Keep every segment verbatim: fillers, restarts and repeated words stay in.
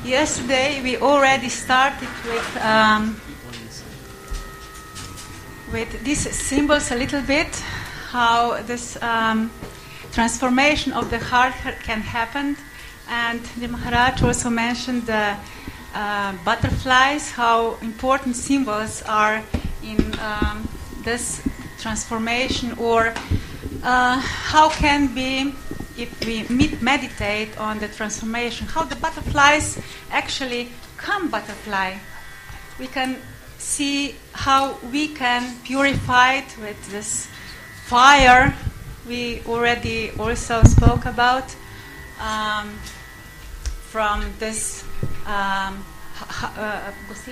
Yesterday we already started with um, with these symbols a little bit, how this um, transformation of the heart can happen. And the Maharaj also mentioned the uh, butterflies, how important symbols are in um, this transformation, or uh, how can be, if we med- meditate on the transformation, how the butterflies actually come butterfly. We can see how we can purify it with this fire we already also spoke about, um, from this um, uh,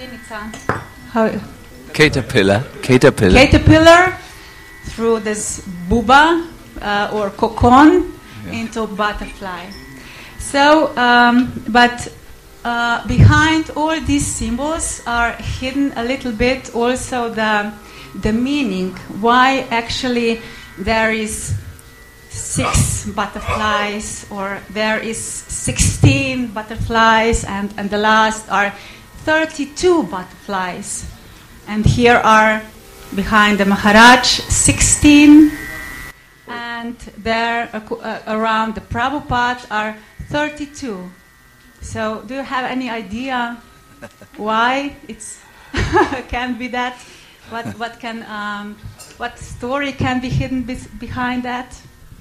how caterpillar, caterpillar, caterpillar through this buba uh, or cocoon, yeah, into butterfly. So, um, but uh, behind all these symbols are hidden a little bit also the the meaning. Why actually there is six butterflies, or there is sixteen butterflies, and, and the last are thirty-two butterflies. And here are behind the Maharaj sixteen, and there uh, uh, around the Prabhupada are thirty-two. So do you have any idea why it's can be that? What what can um, what story can be hidden be- behind that?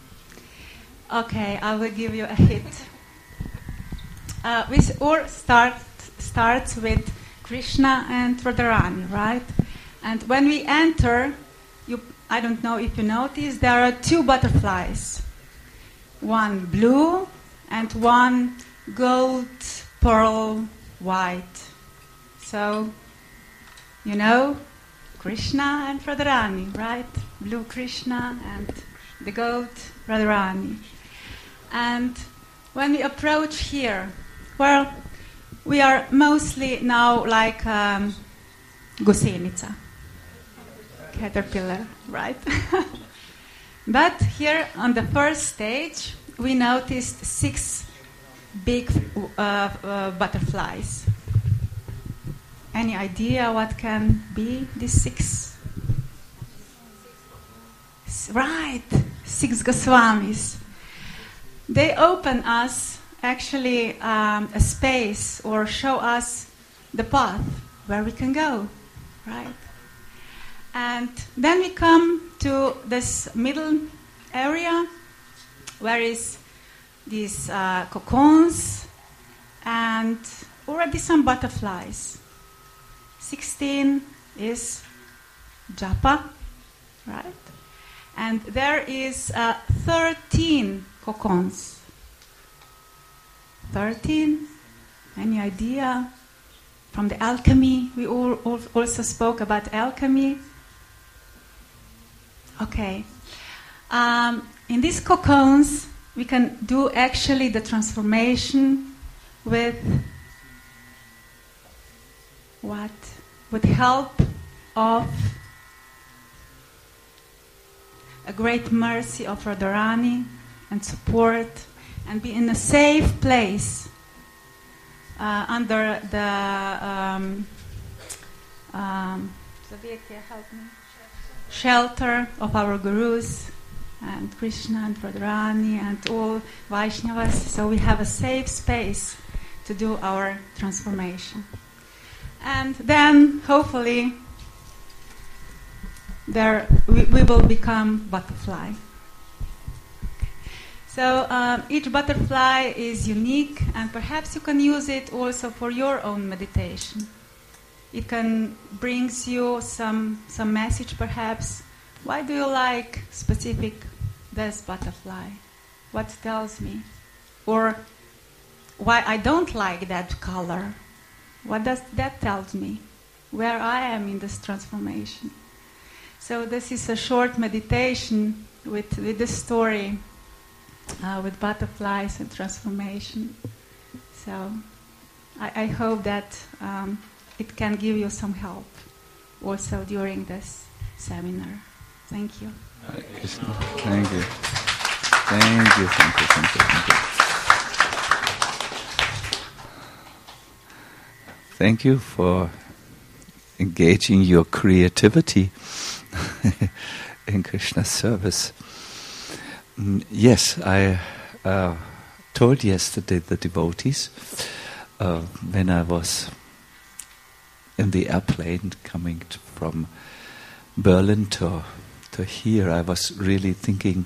Okay, I will give you a hint. Uh, we all start starts with Krishna and Radharani, right? And when we enter, you, I don't know if you notice, there are two butterflies. One blue and one gold, pearl, white. So, you know, Krishna and Radharani, right? Blue Krishna and the gold Radharani. And when we approach here, well, we are mostly now like um, gusenica, caterpillar, right? But here on the first stage, we noticed six big uh, uh, butterflies. Any idea what can be these six? Right, six Goswamis. They open us actually um, a space, or show us the path where we can go, right? And then we come to this middle area where is these uh, cocoons and already some butterflies. sixteen is japa, right? And there is uh, thirteen cocoons. thirteen? Any idea? From the alchemy, we all, all also spoke about alchemy. Okay. Um, in these cocoons, we can do actually the transformation with what? With help of a great mercy of Radharani and support, and be in a safe place uh, under the um, um, help me. shelter of our gurus and Krishna and Radharani and all Vaishnavas. So we have a safe space to do our transformation. And then hopefully there we, we will become butterfly. So um, each butterfly is unique, and perhaps you can use it also for your own meditation. It can brings you some some message, perhaps. Why do you like specific this butterfly? What tells me? Or why I don't like that color? What does that tell me? Where I am in this transformation. So this is a short meditation with, with this story. Uh, with butterflies and transformation. So I, I hope that um, it can give you some help also during this seminar. Thank you. Thank you. Thank you. Thank you. Thank you. Thank you. thank you for engaging your creativity in Krishna's service. Mm, yes, I uh, told yesterday the devotees uh, when I was in the airplane coming t- from Berlin to to here, I was really thinking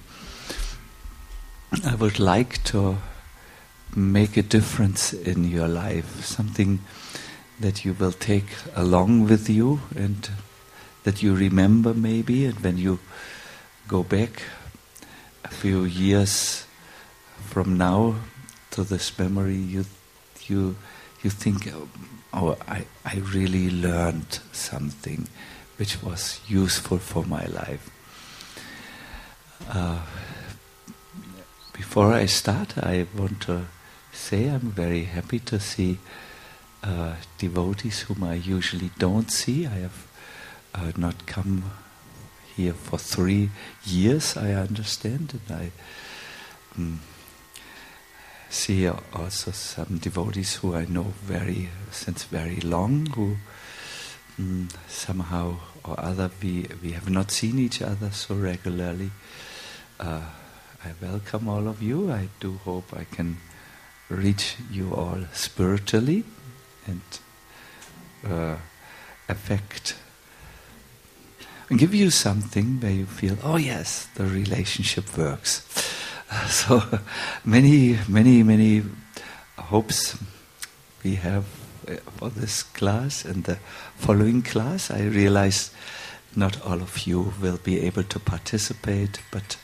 I would like to make a difference in your life, something that you will take along with you and that you remember maybe, and when you go back a few years from now to this memory, you you you think, oh, I, I really learned something which was useful for my life. Uh, before I start, I want to say I'm very happy to see uh, devotees whom I usually don't see. I have uh, not come here for three years, I understand, and I um, see also some devotees who I know very since very long, who um, somehow or other we we have not seen each other so regularly. Uh, I welcome all of you. I do hope I can reach you all spiritually and uh, affect and give you something where you feel, oh yes, the relationship works. Uh, so many, many, many hopes we have for this class and the following class. I realize not all of you will be able to participate, but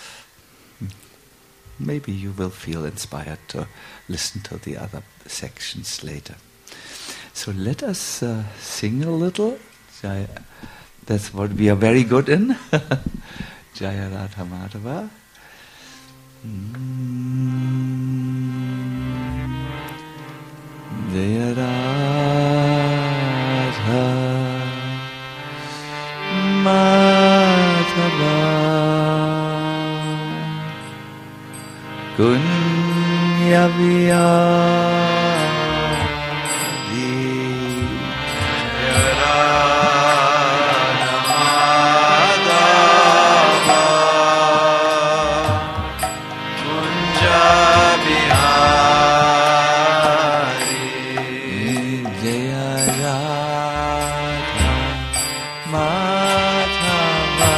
maybe you will feel inspired to listen to the other sections later. So let us uh, sing a little. Jaya, that's what we are very good in. Jaya Radha Madhava. Jaya Radha Madhava Kunya Vyadi Jaya Radha Madhava Kunja Bihari Jaya Radha Madhava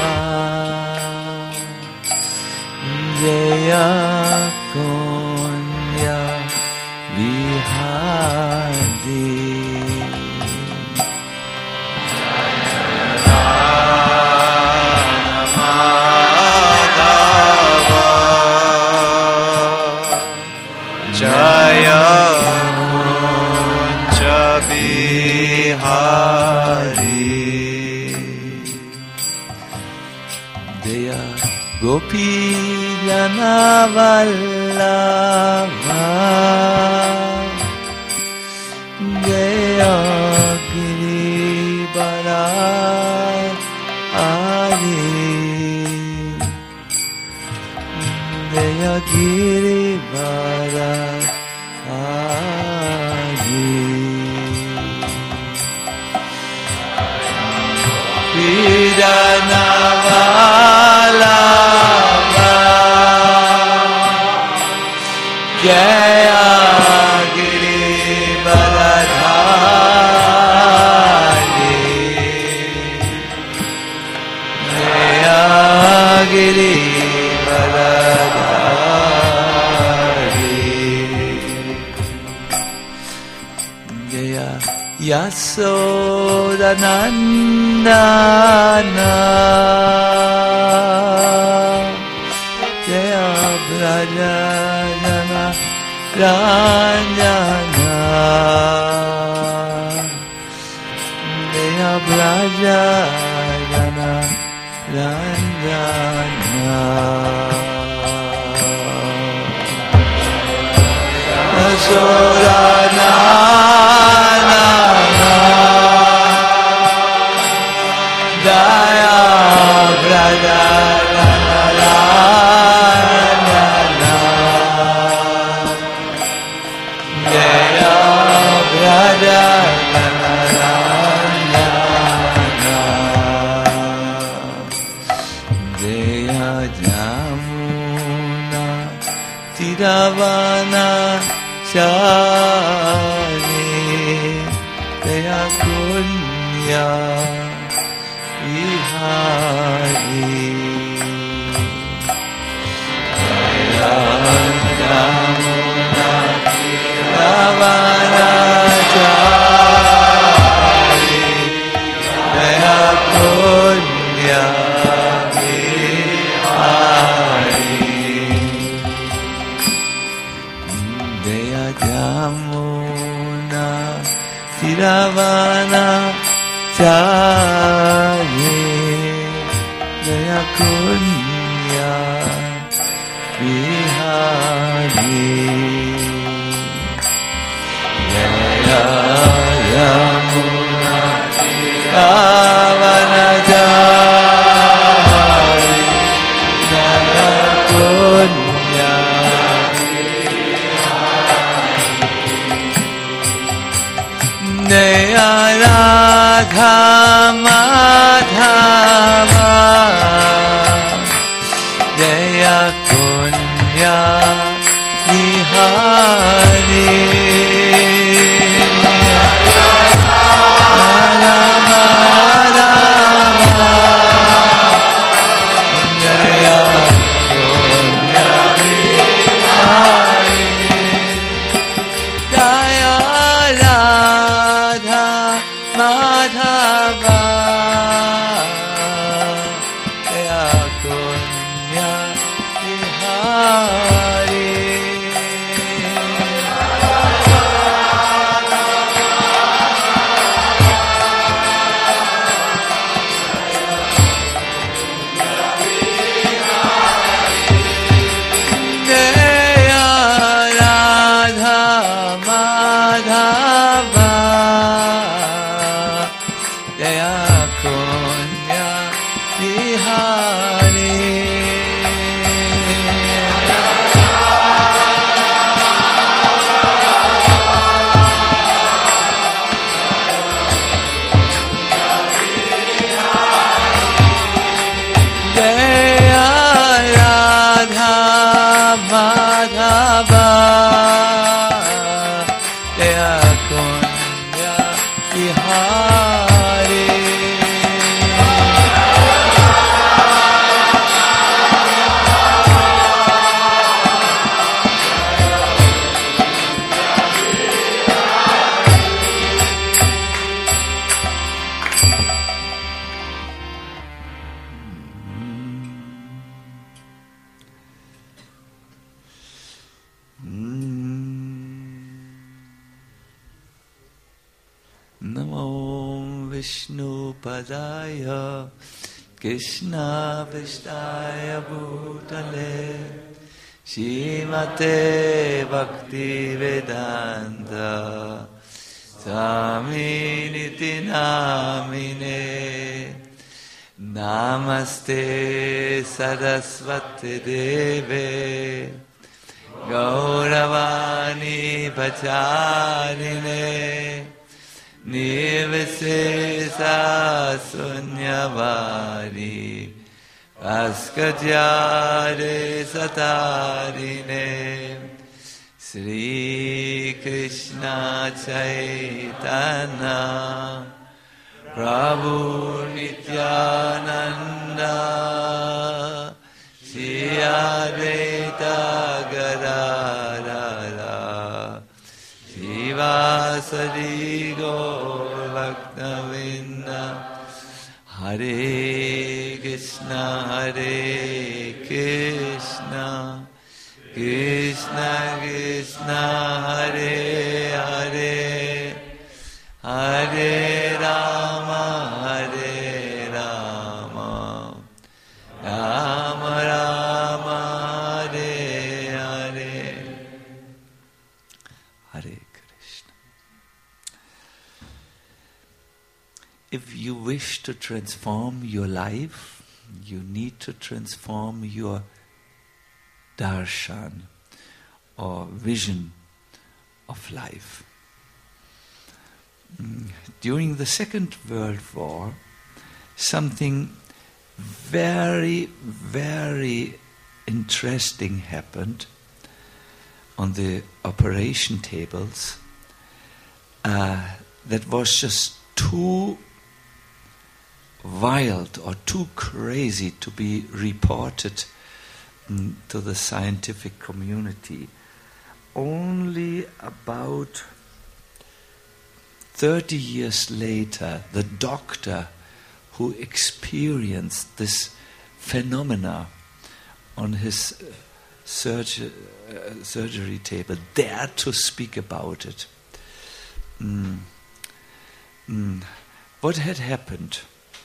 Jaya Kunya Bihari Jaya Kunja Bihari Jaya Gopi Jana Vallabha Jaya Girivara Hari Jaya Girivara Hari Pidana Vallabha Jaya Girivardhari Jaya Girivardhari Jaya Yasodanandana Jaya Brajajana Ranjana Jaya Brajajana Ranjana Yasodanana Jaya Brajajana Ranjana Jaya Brajajana Ravana Chari Daya Kunya Vihari Ravana Chari Daya Kunya Yamuna Tiravana Chari Daya Kunya Vihari Jaya Yamuna Tiravana Chari Daya Kunya Jaya Radha Madhava Jaya Kunya Vihari Radha Madhava Jaya Kunya Vihari Jaya Radha Madhava Jaya Kunya Vihari Jaya Radha Madhava Jaya Kunya Vihari Jaya Radha Madhava Jaya Kunya Vihari Namo Vishnu Padaya Krishna Vishtaya Bhutale Shrimate Bhakti Vedanta Swaminiti Namine Namaste Saraswati Deve Gauravani Pacharine Nivesesa Sunyavari Askatyare Satarine Sri Krishna Chaitanya Prabhu Nityananda Shri Advaita Gadadhara Shivasari Gaur Bhaktavinda Hare Krishna Hare Krishna Krishna Krishna Hare Hare Hare Rama Hare Rama Rama Rama Hare Hare Hare Krishna. If you wish to transform your life, you need to transform your darshan or vision of life. During the Second World War, something very, very interesting happened. on the operation tables uh, that was just too wild or too crazy to be reported mm, to the scientific community. Only about thirty years later, the doctor who experienced this phenomena on his uh, surg- uh, surgery table dared to speak about it. Mm. Mm. What had happened?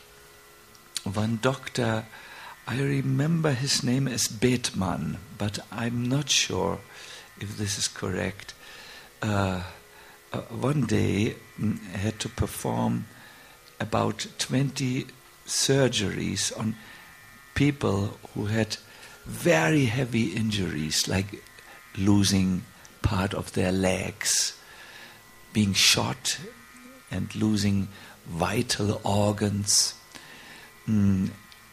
One doctor, I remember his name as Bethmann, but I'm not sure if this is correct. Uh, uh, one day mm, had to perform about twenty surgeries on people who had very heavy injuries, like losing part of their legs, being shot and losing vital organs. Mm.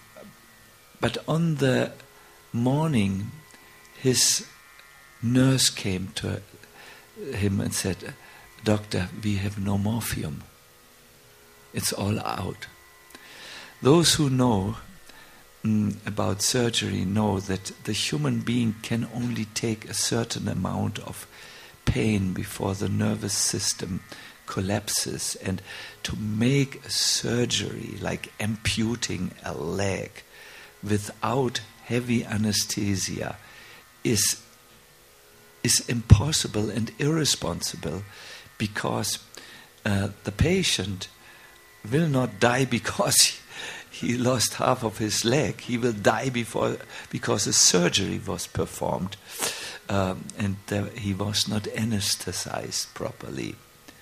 But on the morning, his nurse came to him and said, "Doctor, we have no morphium. It's all out." Those who know mm, about surgery know that the human being can only take a certain amount of pain before the nervous system collapses, and to make a surgery like amputing a leg without heavy anesthesia is is impossible and irresponsible, because uh, the patient will not die because he, he lost half of his leg. He will die before because a surgery was performed um, and uh, he was not anesthetized properly.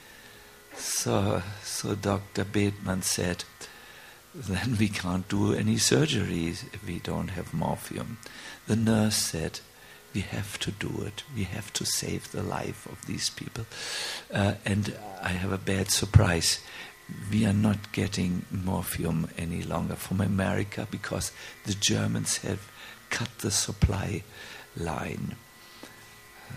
So, so Doctor Bethmann said, "Then we can't do any surgeries if we don't have morphium." The nurse said, "We have to do it. We have to save the life of these people." Uh, and I have a bad surprise. We are not getting morphium any longer from America because the Germans have cut the supply line. Uh,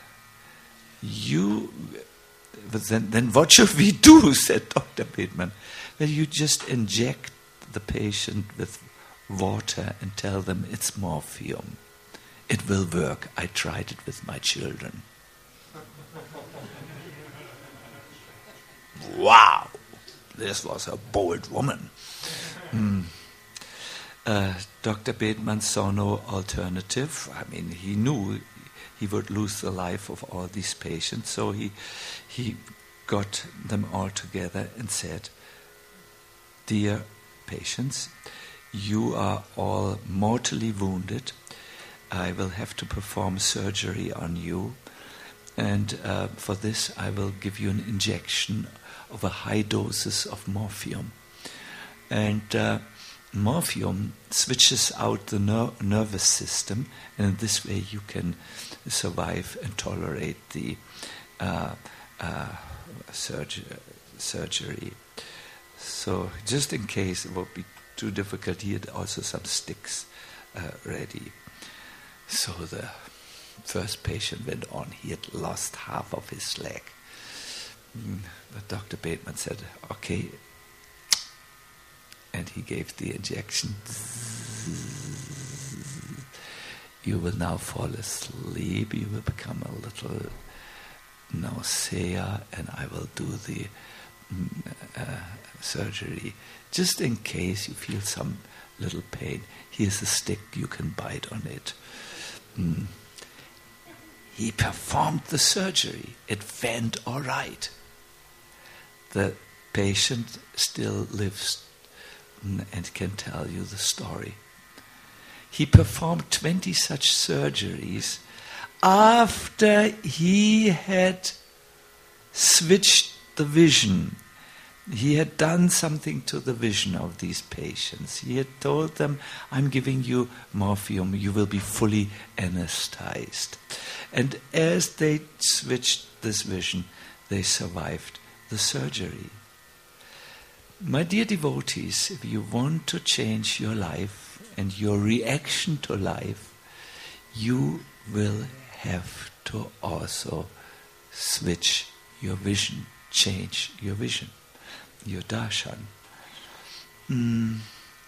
you, but then, then what should we do? Said Doctor Bethmann. Well, you just inject the patient with water and tell them it's morphium. It will work. I tried it with my children. Wow! This was a bold woman. Mm. Uh, Doctor Bethmann saw no alternative. I mean, he knew he would lose the life of all these patients, so he he got them all together and said, "Dear patients, you are all mortally wounded. I will have to perform surgery on you, and uh, for this I will give you an injection of a high doses of morphium. And uh, morphium switches out the ner- nervous system, and in this way you can survive and tolerate the uh, uh, surg- surgery. So just in case it would be too difficult, he had also some sticks uh, ready." So the first patient went on. He had lost half of his leg. Mm, but Doctor Bethmann said, "Okay." And he gave the injection. "You will now fall asleep. You will become a little nausea, and I will do the uh, surgery. Just in case you feel some little pain, here's a stick. You can bite on it." Mm. He performed the surgery. It went all right. The patient still lives and can tell you the story. He performed twenty such surgeries after he had switched the vision. He had done something to the vision of these patients. He had told them, "I'm giving you morphium, you will be fully anesthetized." And as they switched this vision, they survived the surgery. My dear devotees, if you want to change your life and your reaction to life, you will have to also switch your vision, change your vision, your darshan. Mm.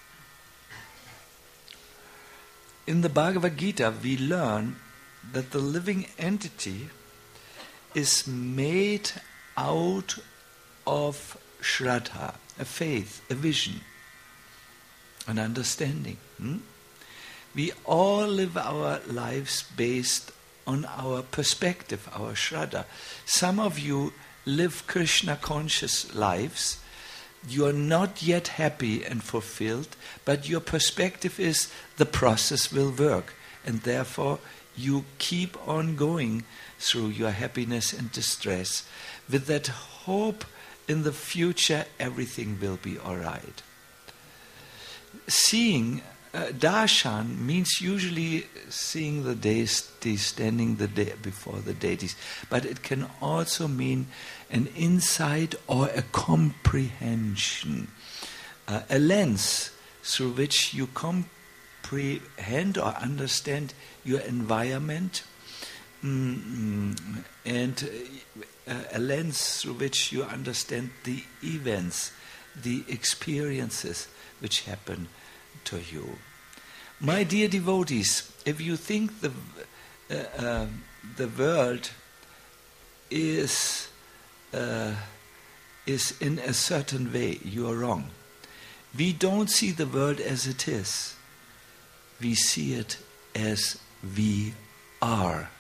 In the Bhagavad Gita, we learn that the living entity is made out of Shraddha, a faith, a vision, an understanding. Hmm? We all live our lives based on our perspective, our Shraddha. Some of you live Krishna-conscious lives. You are not yet happy and fulfilled, but your perspective is the process will work, and therefore you keep on going through your happiness and distress with that hope in the future everything will be all right. Seeing uh, darshan means usually seeing the deity, standing the de- before the deities, but it can also mean an insight or a comprehension, uh, a lens through which you comprehend or understand your environment, mm, and uh, a lens through which you understand the events, the experiences which happen to you. My dear devotees, if you think the uh, uh, the world is uh, is in a certain way, you are wrong. We don't see the world as it is. We see it as we are.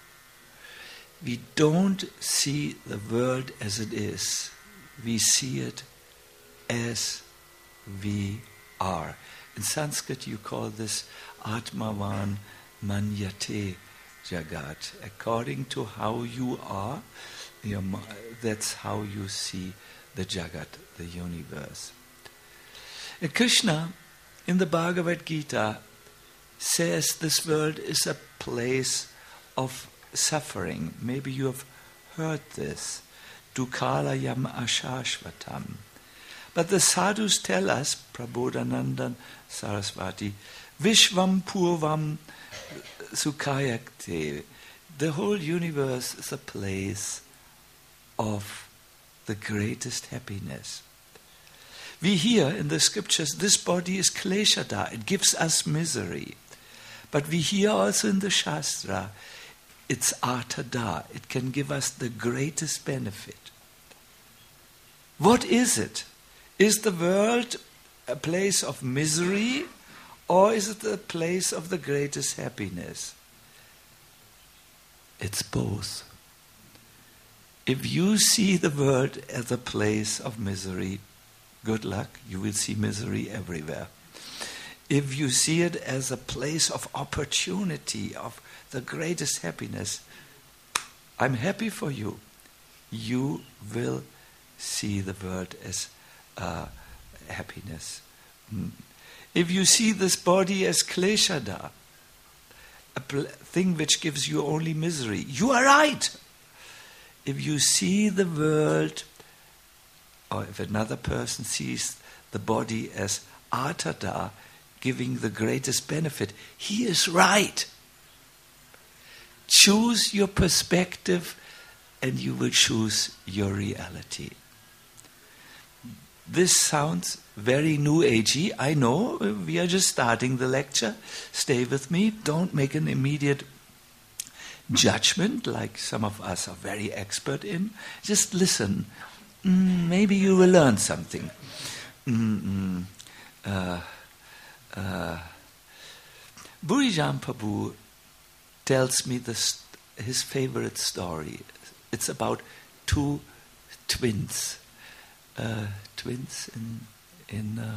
We don't see the world as it is. We see it as we are. In Sanskrit you call this Atmavan Manyate Jagat. According to how you are, your, that's how you see the Jagat, the universe. And Krishna, in the Bhagavad Gita, says this world is a place of suffering. Maybe you have heard this. Dukhalayam ashashvatam. But the sadhus tell us, Prabodhanandan Saraswati, Vishvam Purvam Sukhayakte. The whole universe is a place of the greatest happiness. We hear in the scriptures, this body is kleshada, it gives us misery. But we hear also in the Shastra, it's artada, it can give us the greatest benefit. What is it? Is the world a place of misery, or is it a place of the greatest happiness? It's both. If you see the world as a place of misery, good luck, you will see misery everywhere. If you see it as a place of opportunity, of the greatest happiness, I'm happy for you. You will see the world as uh, happiness. Mm. If you see this body as kleshada, a pl- thing which gives you only misery, you are right. If you see the world, or if another person sees the body as artada, giving the greatest benefit, he is right. Choose your perspective and you will choose your reality. This sounds very new agey. I know, we are just starting the lecture. Stay with me. Don't make an immediate judgment like some of us are very expert in. Just listen. Mm, maybe you will learn something. Mm-mm. Uh, uh, Burijan Prabhu tells me this, his favorite story. It's about two twins. Uh, twins in in uh,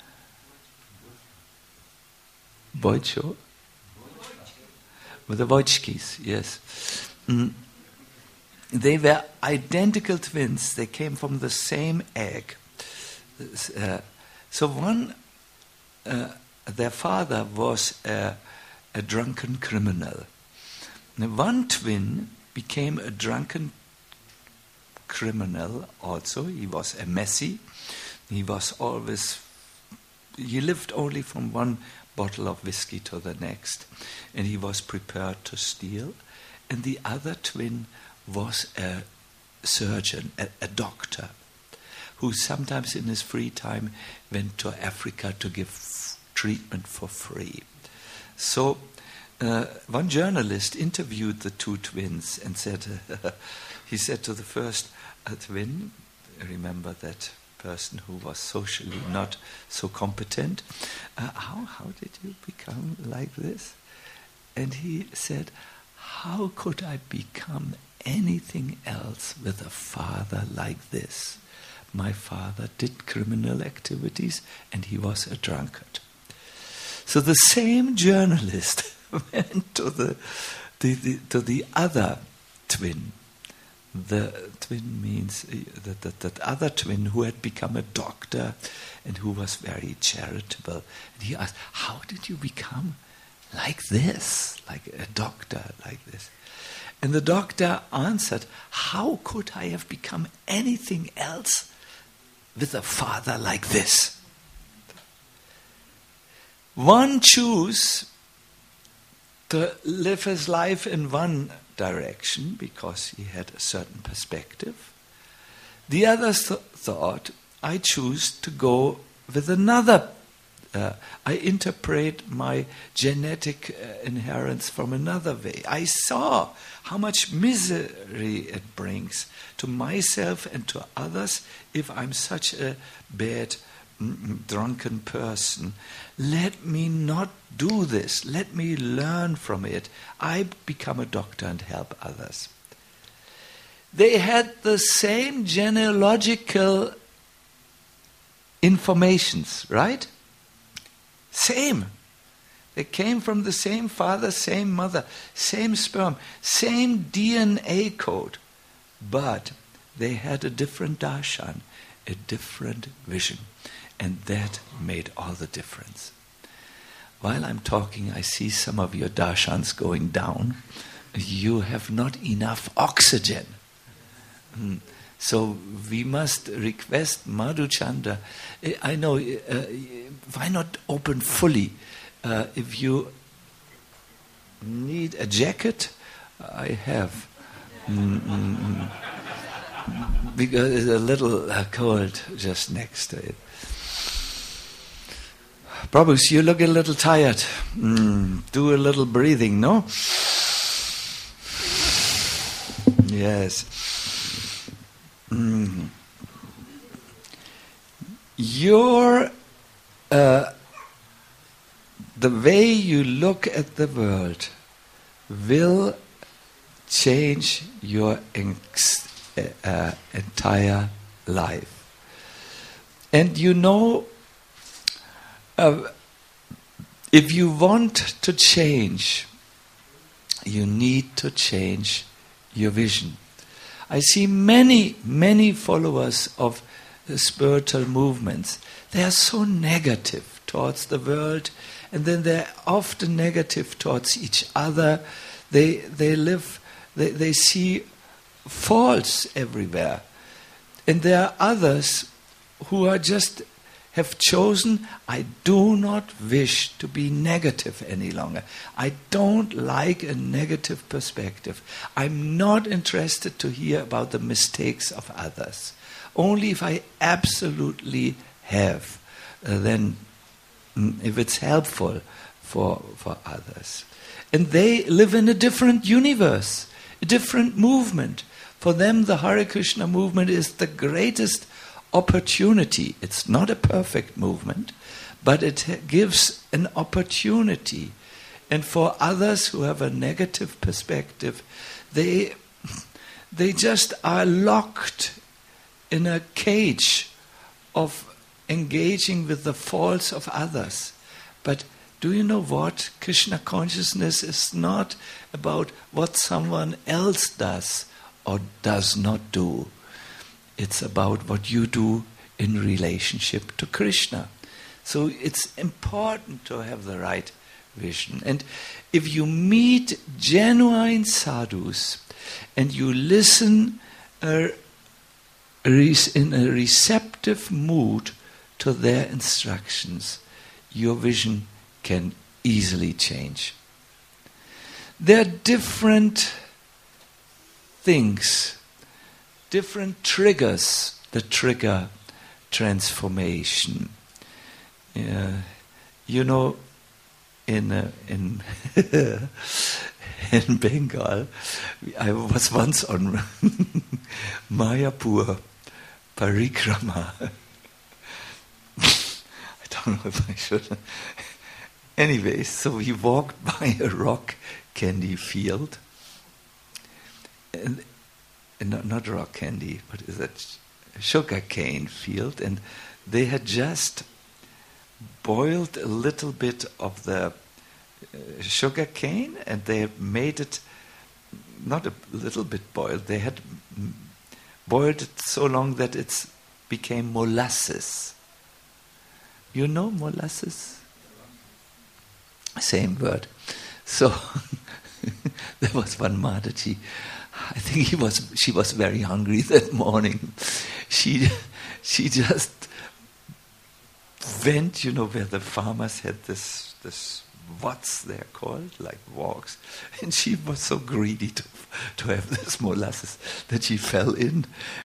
Boicho? With the Wojcikis, yes. Mm. They were identical twins. They came from the same egg. Uh, so one, uh, their father was a, a drunken criminal. And one twin became a drunken criminal also. He was a messy. He was always, he lived only from one bottle of whiskey to the next. And he was prepared to steal. and the other twin was a surgeon, a, a doctor, who sometimes in his free time went to Africa to give f- treatment for free. So uh, one journalist interviewed the two twins and said, uh, he said to the first uh, twin, remember that person who was socially not so competent, uh, how, how did you become like this? And he said, how could I become anything else with a father like this? My father did criminal activities and he was a drunkard. So the same journalist went to the, the, the to the other twin. The twin means that, that that other twin who had become a doctor and who was very charitable. And he asked, how did you become like this, like a doctor like this? And the doctor answered, how could I have become anything else with a father like this? One chose to live his life in one direction because he had a certain perspective. The others th- thought, I choose to go with another. Uh, I interpret my genetic uh, inheritance from another way. I saw how much misery it brings to myself and to others if I'm such a bad, mm, drunken person. Let me not do this. Let me learn from it. I become a doctor and help others. They had the same genealogical informations, right? Same. They came from the same father, same mother, same sperm, same D N A code. But they had a different darshan, a different vision. And that made all the difference. While I'm talking, I see some of your darshans going down. You have not enough oxygen. Mm. So we must request Madhuchanda. I know, uh, why not open fully? Uh, if you need a jacket, I have. Mm-mm. Because it's a little uh, cold just next to it. Prabhus, you look a little tired. Mm, do a little breathing, no? Yes. Mm. Your, uh, the way you look at the world will change your ex- uh, entire life. And you know, uh, if you want to change, you need to change your vision. I see many, many followers of the spiritual movements. They are so negative towards the world, and then they're often negative towards each other. They they live, they, they see faults everywhere. And there are others who are just have chosen, I do not wish to be negative any longer. I don't like a negative perspective. I'm not interested to hear about the mistakes of others. Only if I absolutely have, uh, then mm, if it's helpful for, for others. And they live in a different universe, a different movement. For them, the Hare Krishna movement is the greatest opportunity. It's not a perfect movement, but it gives an opportunity. And for others who have a negative perspective, they they just are locked in a cage of engaging with the faults of others. But do you know what? Krishna consciousness is not about what someone else does or does not do. It's about what you do in relationship to Krishna. So it's important to have the right vision. And if you meet genuine sadhus and you listen uh, in a receptive mood to their instructions, your vision can easily change. There are different things, different triggers that trigger transformation. Uh, you know, in uh, in in Bengal, I was once on Mayapur parikrama. I don't know if I should. Anyway, so we walked by a rock candy field, and, and not, not rock candy, but is that sugar cane field, and they had just boiled a little bit of the uh, sugar cane, and they made it not a little bit boiled. They had m- boiled it so long that it became molasses. You know molasses? Same word. So there was one Mataji. I think he was. She was very hungry that morning. She, she just went, you know, where the farmers had this, this what's they're called, like walks, and she was so greedy to to have this molasses that she fell in,